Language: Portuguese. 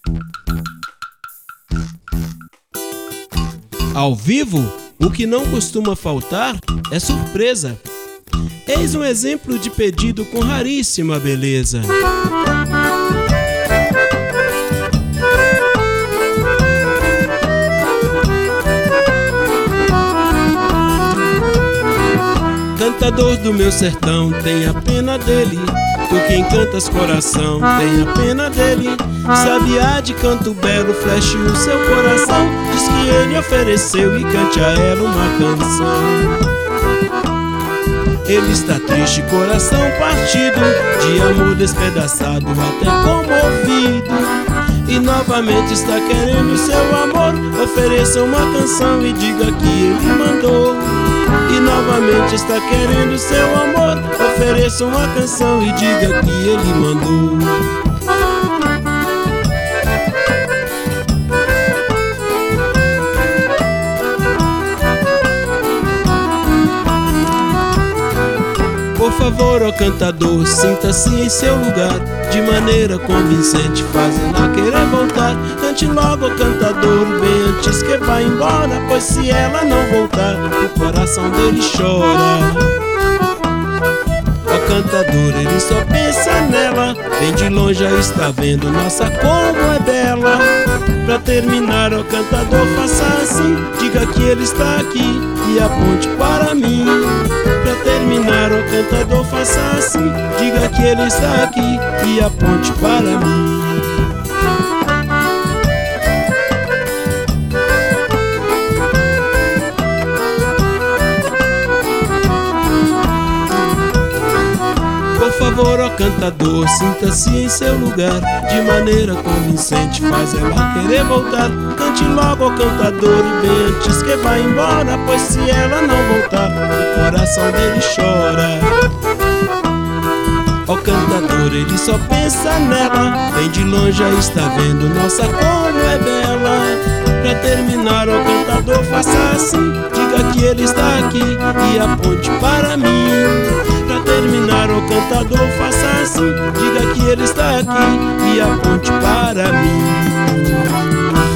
Ao vivo, o que não costuma faltar é surpresa. Eis um exemplo de pedido com raríssima beleza. Cantador do meu sertão, tenha pena dele. Tu que encantas coração, tenha pena dele. Sabiá de canto belo, fleche o seu coração. Diz que ele ofereceu e cante a ela uma canção. Ele está triste, coração partido, de amor despedaçado, até comovido. E novamente está querendo seu amor. Ofereça uma canção e diga que ele mandou. E novamente está querendo seu amor. Ofereça uma canção e diga que ele mandou. Por favor, ó cantador, sinta-se em seu lugar, de maneira convincente, fazendo-a querer voltar. Cante logo, ó cantador, bem antes que vá embora, pois se ela não voltar, o coração dele chora. Ó cantador, ele só pensa nela, bem de longe já está vendo, nossa, como é bela. Pra terminar, ó cantador, faça assim, diga que ele está aqui e aponte para mim. Pra terminar, ó cantador, faça assim, diga que ele está aqui e aponte para mim. Por favor, ó cantador, sinta-se em seu lugar, de maneira convincente, faz ela querer voltar. Cante logo, ó cantador, e bem antes que vá embora, pois se ela não voltar, o coração dele chora. Ó cantador, ele só pensa nela, bem de longe já está vendo, nossa, como é bela. Pra terminar, ó cantador, faça assim, diga que ele está aqui e aponte para mim. Pra terminar, ó cantador, faça assim, diga que ele está aqui e aponte para mim.